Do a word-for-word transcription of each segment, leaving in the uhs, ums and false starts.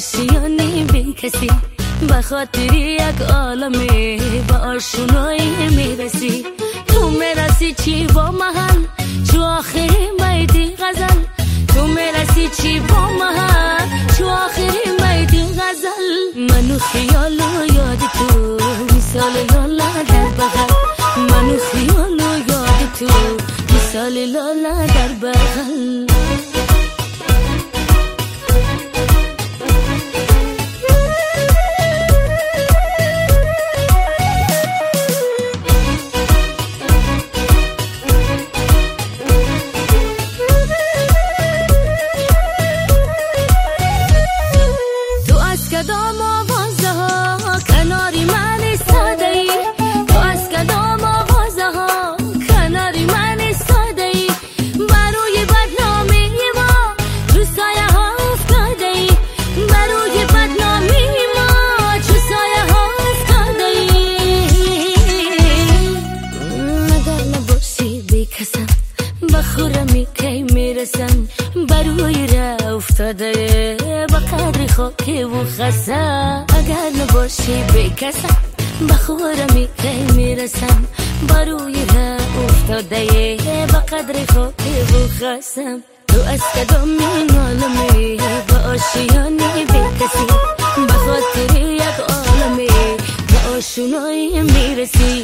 آشیانی بی کسی، به خاطر یک عالمه با آشنایی میرسی. تو میرسی چی با محل چو آخری میدی غزل، تو میرسی چی با محل چو آخری میدی غزل. منو خیال و یاد تو مثال لالا در بغل، منو خیال و یاد تو مثال لالا در بغل. کدام آوازه ها کناری من ایستاده ای، تو از کدام آوازه ها کناری من ایستاده ای. بروی بدنامی ما تو سایه ها افتاده ای، بروی بدنامی ما تو سایه ها افتاده ای. مگر نباشی بی کسم بخورمی کی میرسم، بروی را افتاده با قدر خاکی و خسم. اگر نباشی بی کسم بخورمی کی میرسم، بروی را افتاده با قدر خاکی و خسم. تو از کدام عالمی با آشیانی بی کسی، به خاطر یک عالمی با آشنایی میرسی.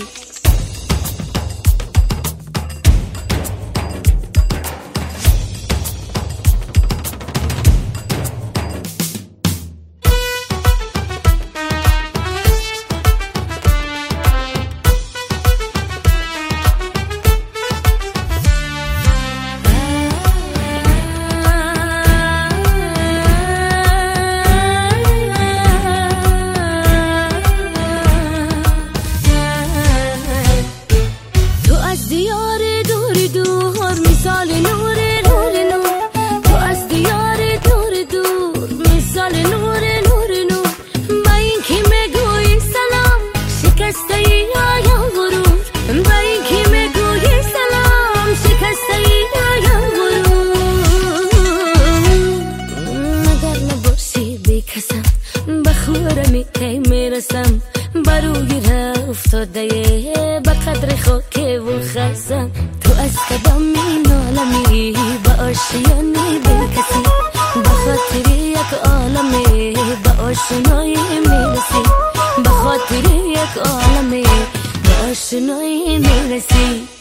دیار دور دور مثال نور نور نور، تو از دیار دور دور مثال نور نور نور. با این که میگویی سلام شکسته یا یا غرور، با این که میگویی سلام شکسته یا غرور. مگر نباشی بی کسم بخورمی کی میرسم، بروی را افتاده به قدر خاکی و خسم. تو از کدام این عالمی با آشیانی بی کسی، به خاطر یک عالمی با آشنایی میرسی، به خاطر یک عالمی با آشنایی میرسی.